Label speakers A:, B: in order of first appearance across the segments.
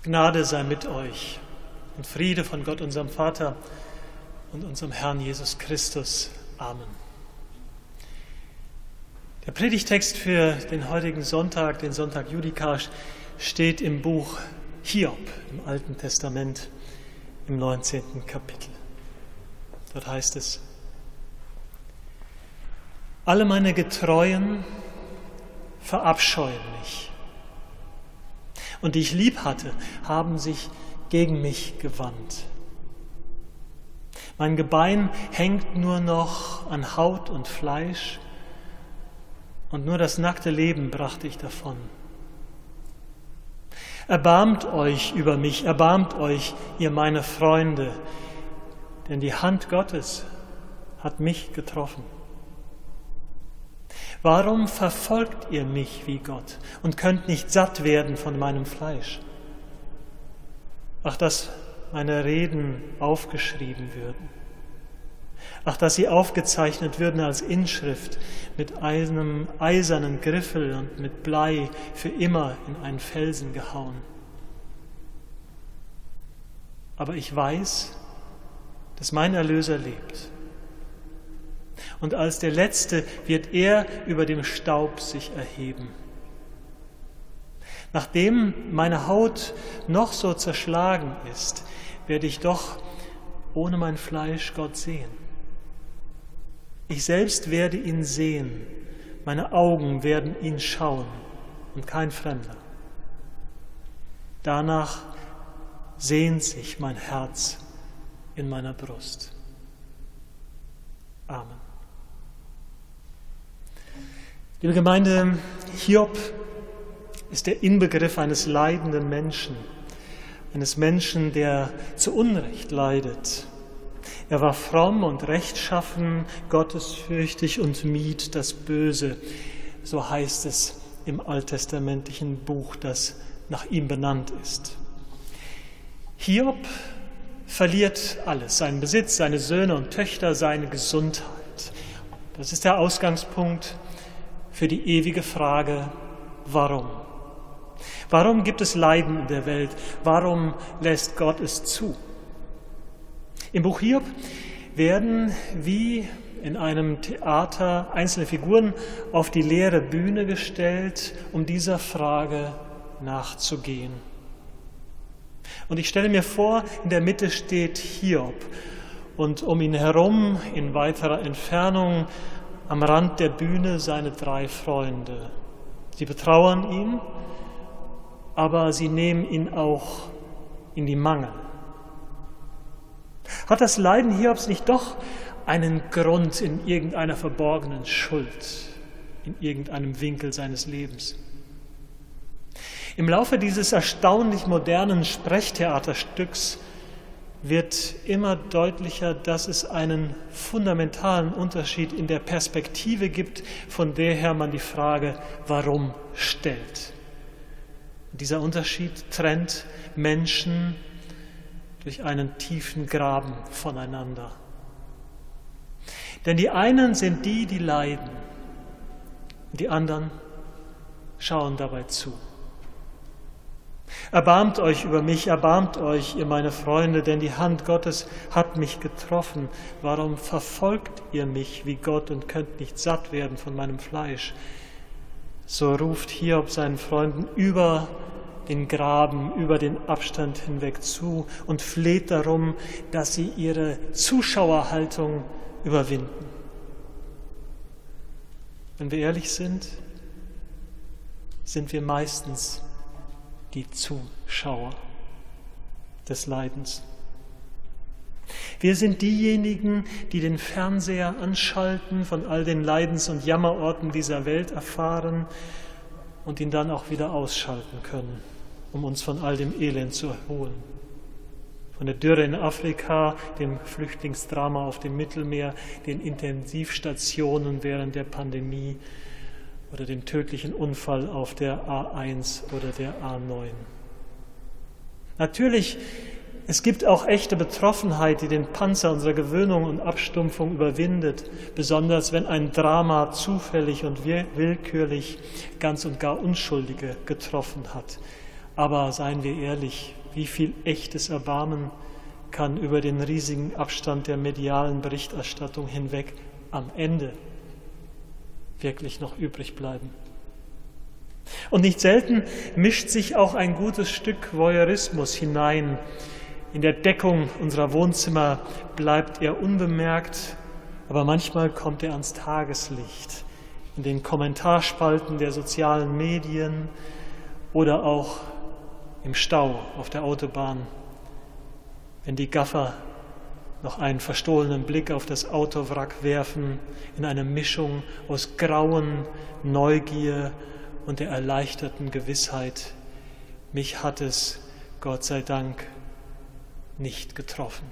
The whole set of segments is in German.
A: Gnade sei mit euch und Friede von Gott, unserem Vater und unserem Herrn Jesus Christus. Amen. Der Predigtext für den heutigen Sonntag, den Sonntag Judikasch, steht im Buch Hiob im Alten Testament im 19. Kapitel. Dort heißt es: Alle meine Getreuen verabscheuen mich, und die ich lieb hatte, haben sich gegen mich gewandt. Mein Gebein hängt nur noch an Haut und Fleisch, und nur das nackte Leben brachte ich davon. Erbarmt euch über mich, erbarmt euch, ihr meine Freunde, denn die Hand Gottes hat mich getroffen. Warum verfolgt ihr mich wie Gott und könnt nicht satt werden von meinem Fleisch? Ach, dass meine Reden aufgeschrieben würden. Ach, dass sie aufgezeichnet würden als Inschrift mit einem eisernen Griffel und mit Blei für immer in einen Felsen gehauen. Aber ich weiß, dass mein Erlöser lebt. Und als der Letzte wird er über dem Staub sich erheben. Nachdem meine Haut noch so zerschlagen ist, werde ich doch ohne mein Fleisch Gott sehen. Ich selbst werde ihn sehen, meine Augen werden ihn schauen und kein Fremder. Danach sehnt sich mein Herz in meiner Brust. Amen. Liebe Gemeinde, Hiob ist der Inbegriff eines leidenden Menschen, eines Menschen, der zu Unrecht leidet. Er war fromm und rechtschaffen, gottesfürchtig und mied das Böse. So heißt es im alttestamentlichen Buch, das nach ihm benannt ist. Hiob verliert alles, seinen Besitz, seine Söhne und Töchter, seine Gesundheit. Das ist der Ausgangspunkt für die ewige Frage, warum? Warum gibt es Leiden in der Welt? Warum lässt Gott es zu? Im Buch Hiob werden wie in einem Theater einzelne Figuren auf die leere Bühne gestellt, um dieser Frage nachzugehen. Und ich stelle mir vor, in der Mitte steht Hiob und um ihn herum in weiterer Entfernung am Rand der Bühne seine 3 Freunde. Sie betrauern ihn, aber sie nehmen ihn auch in die Mangel. Hat das Leiden Hiobs nicht doch einen Grund in irgendeiner verborgenen Schuld, in irgendeinem Winkel seines Lebens? Im Laufe dieses erstaunlich modernen Sprechtheaterstücks wird immer deutlicher, dass es einen fundamentalen Unterschied in der Perspektive gibt, von der her man die Frage warum stellt. Und dieser Unterschied trennt Menschen durch einen tiefen Graben voneinander. Denn die einen sind die, die leiden, und die anderen schauen dabei zu. Erbarmt euch über mich, erbarmt euch, ihr meine Freunde, denn die Hand Gottes hat mich getroffen. Warum verfolgt ihr mich wie Gott und könnt nicht satt werden von meinem Fleisch? So ruft Hiob seinen Freunden über den Graben, über den Abstand hinweg zu und fleht darum, dass sie ihre Zuschauerhaltung überwinden. Wenn wir ehrlich sind, sind wir meistens die Zuschauer des Leidens. Wir sind diejenigen, die den Fernseher anschalten, von all den Leidens- und Jammerorten dieser Welt erfahren und ihn dann auch wieder ausschalten können, um uns von all dem Elend zu erholen. Von der Dürre in Afrika, dem Flüchtlingsdrama auf dem Mittelmeer, den Intensivstationen während der Pandemie oder dem tödlichen Unfall auf der A1 oder der A9. Natürlich, es gibt auch echte Betroffenheit, die den Panzer unserer Gewöhnung und Abstumpfung überwindet, besonders wenn ein Drama zufällig und willkürlich ganz und gar Unschuldige getroffen hat. Aber seien wir ehrlich, wie viel echtes Erbarmen kann über den riesigen Abstand der medialen Berichterstattung hinweg am Ende wirklich noch übrig bleiben? Und nicht selten mischt sich auch ein gutes Stück Voyeurismus hinein. In der Deckung unserer Wohnzimmer bleibt er unbemerkt, aber manchmal kommt er ans Tageslicht, in den Kommentarspalten der sozialen Medien oder auch im Stau auf der Autobahn, wenn die Gaffer noch einen verstohlenen Blick auf das Autowrack werfen, in einer Mischung aus Grauen, Neugier und der erleichterten Gewissheit, mich hat es, Gott sei Dank, nicht getroffen.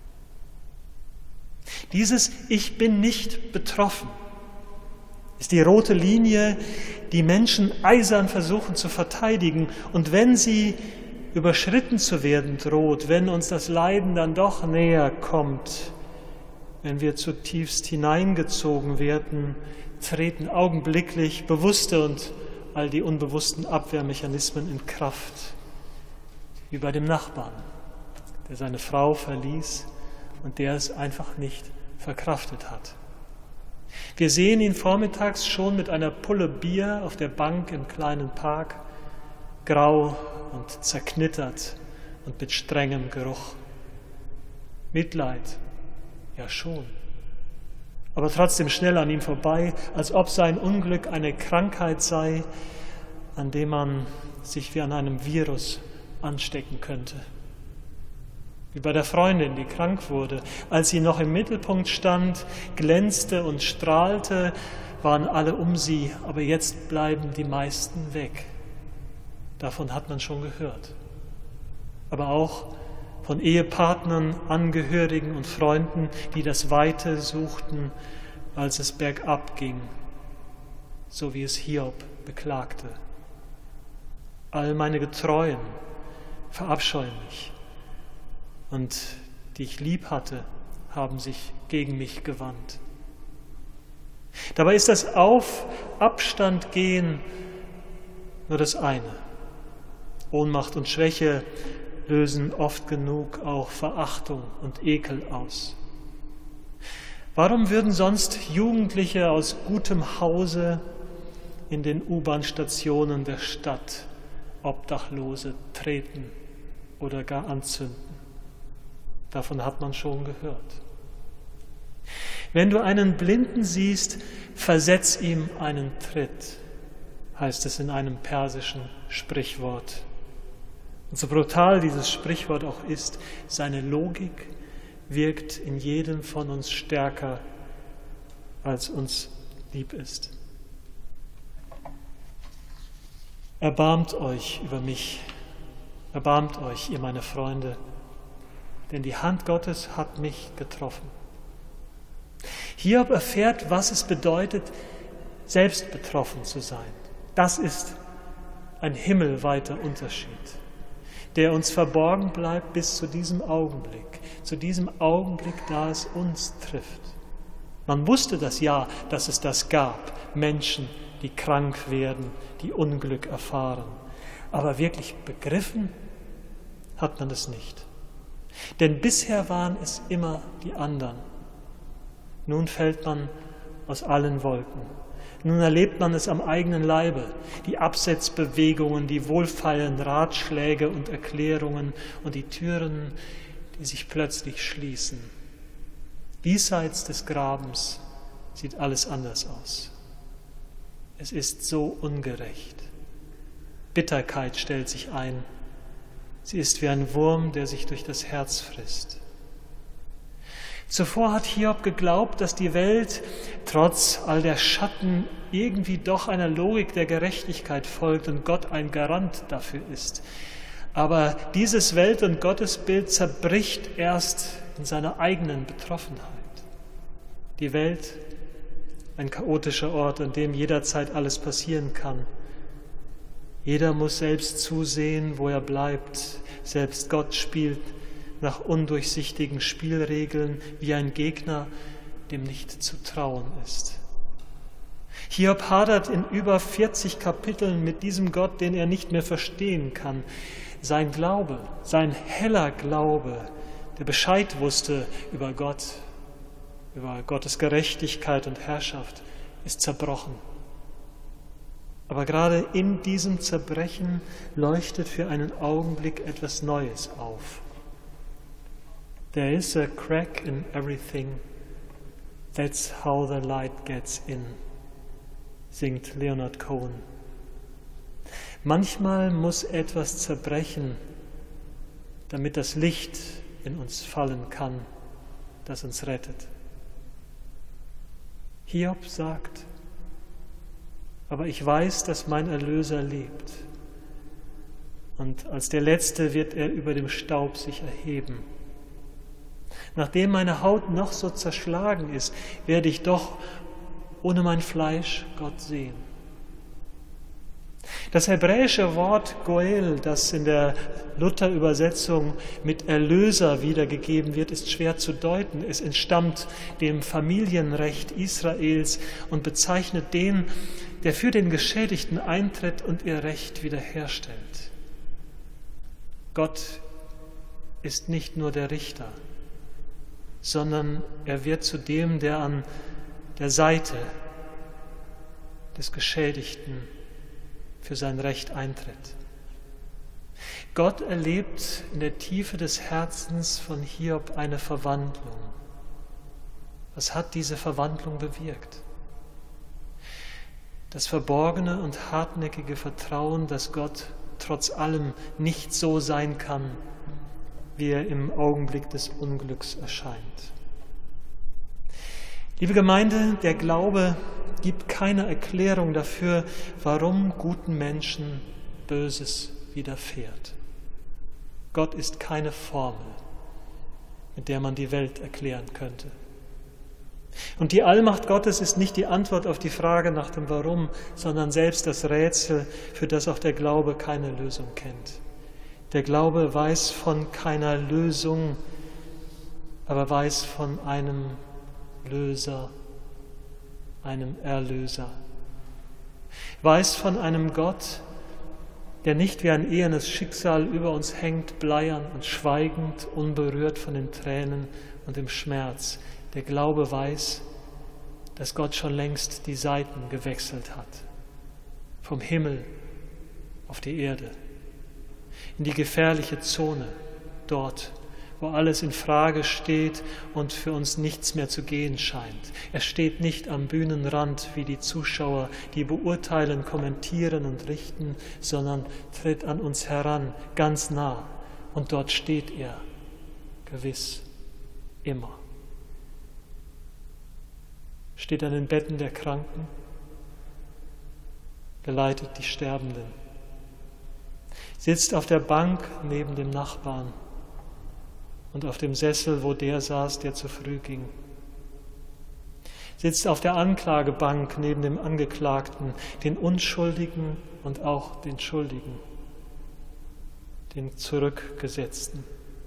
A: Dieses Ich bin nicht betroffen ist die rote Linie, die Menschen eisern versuchen zu verteidigen. Und wenn sie überschritten zu werden droht, wenn uns das Leiden dann doch näher kommt, wenn wir zutiefst hineingezogen werden, treten augenblicklich bewusste und all die unbewussten Abwehrmechanismen in Kraft, wie bei dem Nachbarn, der seine Frau verließ und der es einfach nicht verkraftet hat. Wir sehen ihn vormittags schon mit einer Pulle Bier auf der Bank im kleinen Park, grau und zerknittert und mit strengem Geruch. Mitleid, ja schon, aber trotzdem schnell an ihm vorbei, als ob sein Unglück eine Krankheit sei, an dem man sich wie an einem Virus anstecken könnte. Wie bei der Freundin, die krank wurde. Als sie noch im Mittelpunkt stand, glänzte und strahlte, waren alle um sie, aber jetzt bleiben die meisten weg. Davon hat man schon gehört. Aber auch von Ehepartnern, Angehörigen und Freunden, die das Weite suchten, als es bergab ging, so wie es Hiob beklagte. All meine Getreuen verabscheuen mich. Und die ich lieb hatte, haben sich gegen mich gewandt. Dabei ist das Abstandgehen nur das eine. Ohnmacht und Schwäche lösen oft genug auch Verachtung und Ekel aus. Warum würden sonst Jugendliche aus gutem Hause in den U-Bahn-Stationen der Stadt Obdachlose treten oder gar anzünden? Davon hat man schon gehört. Wenn du einen Blinden siehst, versetz ihm einen Tritt, heißt es in einem persischen Sprichwort. Und so brutal dieses Sprichwort auch ist, seine Logik wirkt in jedem von uns stärker, als uns lieb ist. Erbarmt euch über mich, erbarmt euch, ihr meine Freunde, denn die Hand Gottes hat mich getroffen. Hiob erfährt, was es bedeutet, selbst betroffen zu sein. Das ist ein himmelweiter Unterschied, der uns verborgen bleibt bis zu diesem Augenblick, da es uns trifft. Man wusste das ja, dass es das gab, Menschen, die krank werden, die Unglück erfahren. Aber wirklich begriffen hat man es nicht. Denn bisher waren es immer die anderen. Nun fällt man aus allen Wolken. Nun erlebt man es am eigenen Leibe. Die Absetzbewegungen, die wohlfeilen Ratschläge und Erklärungen und die Türen, die sich plötzlich schließen. Diesseits des Grabens sieht alles anders aus. Es ist so ungerecht. Bitterkeit stellt sich ein. Sie ist wie ein Wurm, der sich durch das Herz frisst. Zuvor hat Hiob geglaubt, dass die Welt trotz all der Schatten irgendwie doch einer Logik der Gerechtigkeit folgt und Gott ein Garant dafür ist. Aber dieses Welt- und Gottesbild zerbricht erst in seiner eigenen Betroffenheit. Die Welt, ein chaotischer Ort, an dem jederzeit alles passieren kann. Jeder muss selbst zusehen, wo er bleibt. Selbst Gott spielt nach undurchsichtigen Spielregeln wie ein Gegner, dem nicht zu trauen ist. Hiob hadert in über 40 Kapiteln mit diesem Gott, den er nicht mehr verstehen kann. Sein Glaube, sein heller Glaube, der Bescheid wusste über Gott, über Gottes Gerechtigkeit und Herrschaft, ist zerbrochen. Aber gerade in diesem Zerbrechen leuchtet für einen Augenblick etwas Neues auf. There is a crack in everything, that's how the light gets in, singt Leonard Cohen. Manchmal muss etwas zerbrechen, damit das Licht in uns fallen kann, das uns rettet. Hiob sagt, aber ich weiß, dass mein Erlöser lebt. Und als der Letzte wird er über dem Staub sich erheben. Nachdem meine Haut noch so zerschlagen ist, werde ich doch ohne mein Fleisch Gott sehen. Das hebräische Wort Goel, das in der Luther-Übersetzung mit Erlöser wiedergegeben wird, ist schwer zu deuten. Es entstammt dem Familienrecht Israels und bezeichnet den, der für den Geschädigten eintritt und ihr Recht wiederherstellt. Gott ist nicht nur der Richter, sondern er wird zu dem, der an der Seite des Geschädigten für sein Recht eintritt. Gott erlebt in der Tiefe des Herzens von Hiob eine Verwandlung. Was hat diese Verwandlung bewirkt? Das verborgene und hartnäckige Vertrauen, dass Gott trotz allem nicht so sein kann, wie er im Augenblick des Unglücks erscheint. Liebe Gemeinde, der Glaube gibt keine Erklärung dafür, warum guten Menschen Böses widerfährt. Gott ist keine Formel, mit der man die Welt erklären könnte. Und die Allmacht Gottes ist nicht die Antwort auf die Frage nach dem Warum, sondern selbst das Rätsel, für das auch der Glaube keine Lösung kennt. Der Glaube weiß von keiner Lösung, aber weiß von einem Löser, einem Erlöser. Weiß von einem Gott, der nicht wie ein ehernes Schicksal über uns hängt, bleiern und schweigend, unberührt von den Tränen und dem Schmerz. Der Glaube weiß, dass Gott schon längst die Seiten gewechselt hat, vom Himmel auf die Erde, in die gefährliche Zone, dort, wo alles in Frage steht und für uns nichts mehr zu gehen scheint. Er steht nicht am Bühnenrand wie die Zuschauer, die beurteilen, kommentieren und richten, sondern tritt an uns heran, ganz nah. Und dort steht er, gewiss, immer. Steht an den Betten der Kranken, geleitet die Sterbenden, sitzt auf der Bank neben dem Nachbarn und auf dem Sessel, wo der saß, der zu früh ging. Sitzt auf der Anklagebank neben dem Angeklagten, den Unschuldigen und auch den Schuldigen, den Zurückgesetzten.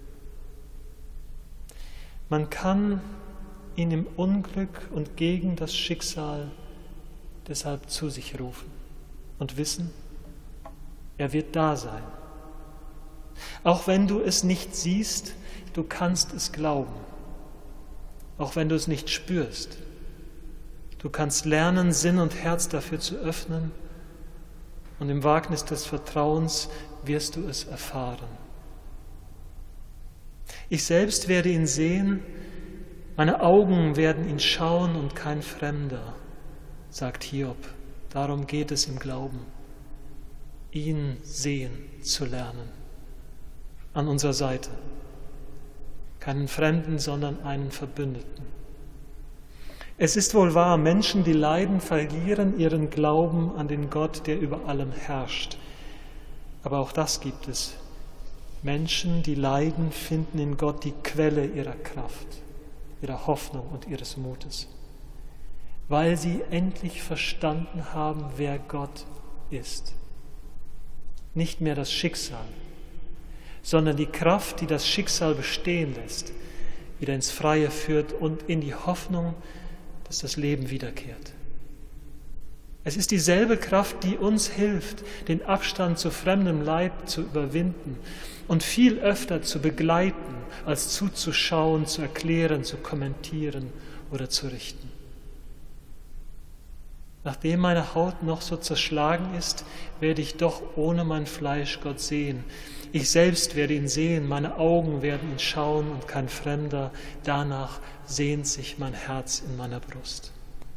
A: Man kann ihn im Unglück und gegen das Schicksal deshalb zu sich rufen und wissen, er wird da sein. Auch wenn du es nicht siehst, du kannst es glauben. Auch wenn du es nicht spürst. Du kannst lernen, Sinn und Herz dafür zu öffnen und im Wagnis des Vertrauens wirst du es erfahren. Ich selbst werde ihn sehen, meine Augen werden ihn schauen und kein Fremder, sagt Hiob. Darum geht es im Glauben, ihn sehen zu lernen, an unserer Seite. Keinen Fremden, sondern einen Verbündeten. Es ist wohl wahr, Menschen, die leiden, verlieren ihren Glauben an den Gott, der über allem herrscht. Aber auch das gibt es. Menschen, die leiden, finden in Gott die Quelle ihrer Kraft, ihrer Hoffnung und ihres Mutes, weil sie endlich verstanden haben, wer Gott ist. Nicht mehr das Schicksal, sondern die Kraft, die das Schicksal bestehen lässt, wieder ins Freie führt und in die Hoffnung, dass das Leben wiederkehrt. Es ist dieselbe Kraft, die uns hilft, den Abstand zu fremdem Leib zu überwinden und viel öfter zu begleiten, als zuzuschauen, zu erklären, zu kommentieren oder zu richten. Nachdem meine Haut noch so zerschlagen ist, werde ich doch ohne mein Fleisch Gott sehen. Ich selbst werde ihn sehen, meine Augen werden ihn schauen und kein Fremder. Danach sehnt sich mein Herz in meiner Brust.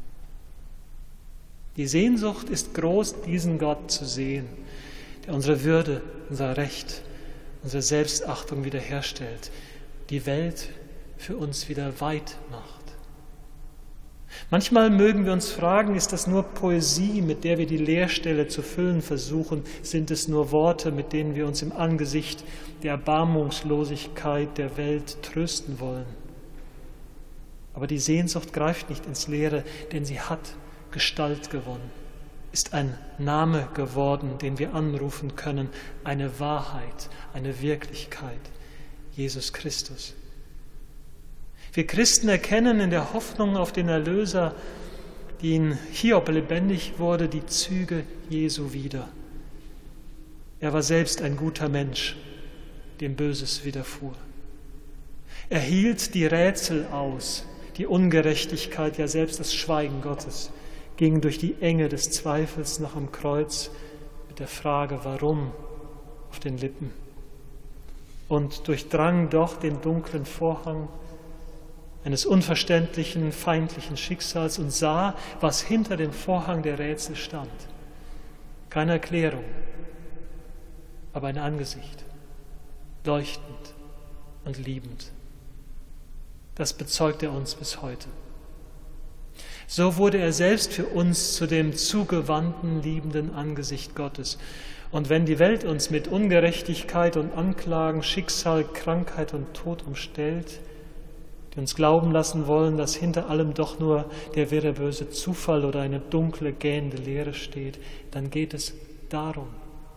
A: Die Sehnsucht ist groß, diesen Gott zu sehen, der unsere Würde, unser Recht, unsere Selbstachtung wiederherstellt, die Welt für uns wieder weit macht. Manchmal mögen wir uns fragen, ist das nur Poesie, mit der wir die Leerstelle zu füllen versuchen? Sind es nur Worte, mit denen wir uns im Angesicht der Erbarmungslosigkeit der Welt trösten wollen? Aber die Sehnsucht greift nicht ins Leere, denn sie hat Gestalt gewonnen, ist ein Name geworden, den wir anrufen können, eine Wahrheit, eine Wirklichkeit, Jesus Christus. Wir Christen erkennen in der Hoffnung auf den Erlöser, die in Hiob lebendig wurde, die Züge Jesu wieder. Er war selbst ein guter Mensch, dem Böses widerfuhr. Er hielt die Rätsel aus, die Ungerechtigkeit, ja selbst das Schweigen Gottes, ging durch die Enge des Zweifels noch am Kreuz mit der Frage, warum, auf den Lippen und durchdrang doch den dunklen Vorhang eines unverständlichen, feindlichen Schicksals und sah, was hinter dem Vorhang der Rätsel stand. Keine Erklärung, aber ein Angesicht, leuchtend und liebend. Das bezeugt er uns bis heute. So wurde er selbst für uns zu dem zugewandten, liebenden Angesicht Gottes. Und wenn die Welt uns mit Ungerechtigkeit und Anklagen, Schicksal, Krankheit und Tod umstellt, die uns glauben lassen wollen, dass hinter allem doch nur der wirre böse Zufall oder eine dunkle, gähnende Leere steht, dann geht es darum,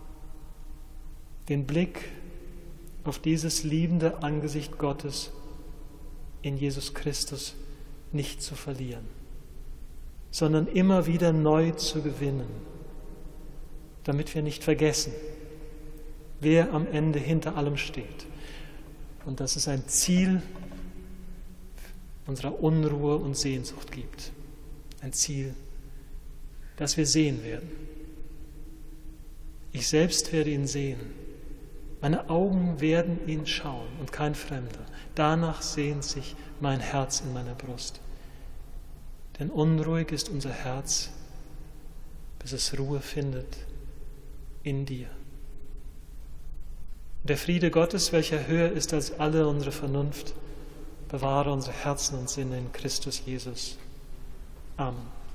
A: den Blick auf dieses liebende Angesicht Gottes in Jesus Christus nicht zu verlieren, sondern immer wieder neu zu gewinnen, damit wir nicht vergessen, wer am Ende hinter allem steht und dass es ein Ziel unserer Unruhe und Sehnsucht gibt. Ein Ziel, das wir sehen werden. Ich selbst werde ihn sehen. Meine Augen werden ihn schauen und kein Fremder. Danach sehnt sich mein Herz in meiner Brust. Denn unruhig ist unser Herz, bis es Ruhe findet in dir. Der Friede Gottes, welcher höher ist als alle unsere Vernunft, bewahre unsere Herzen und Sinne in Christus Jesus. Amen.